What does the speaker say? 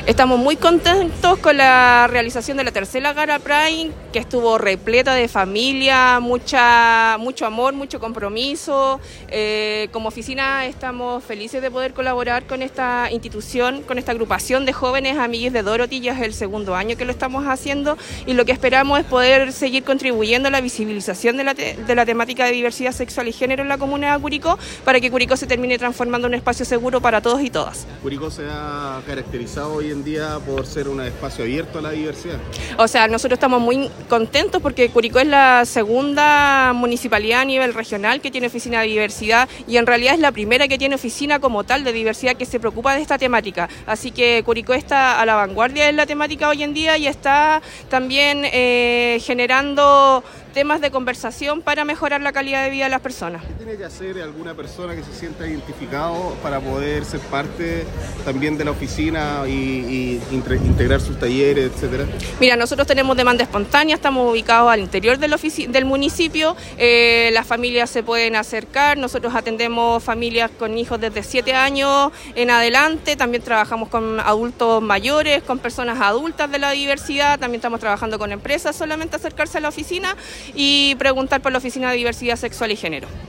Estamos muy contentos con la realización de la tercera Gala Pride, que estuvo repleta de familia, mucho amor, mucho compromiso. Como oficina estamos felices de poder colaborar con esta institución, con esta agrupación de jóvenes amiguis de Dorothy. Ya es el segundo año que lo estamos haciendo y lo que esperamos es poder seguir contribuyendo a la visibilización de la temática de diversidad sexual y género en la comuna de Curicó, para que Curicó se termine transformando en un espacio seguro para todos y todas. Curicó se ha caracterizado hoy en día por ser un espacio abierto a la diversidad. O sea, nosotros estamos muy contentos porque Curicó es la segunda municipalidad a nivel regional que tiene oficina de diversidad y en realidad es la primera que tiene oficina como tal de diversidad que se preocupa de esta temática. Así que Curicó está a la vanguardia de la temática hoy en día y está también generando temas de conversación para mejorar la calidad de vida de las personas. ¿Qué tiene que hacer alguna persona que se sienta identificado para poder ser parte también de la oficina y integrar sus talleres, etcétera? Mira, nosotros tenemos demanda espontánea, estamos ubicados al interior del municipio, las familias se pueden acercar, nosotros atendemos familias con hijos desde 7 años en adelante, también trabajamos con adultos mayores, con personas adultas de la diversidad, también estamos trabajando con empresas, solamente acercarse a la oficina y preguntar por la Oficina de Diversidad Sexual y Género.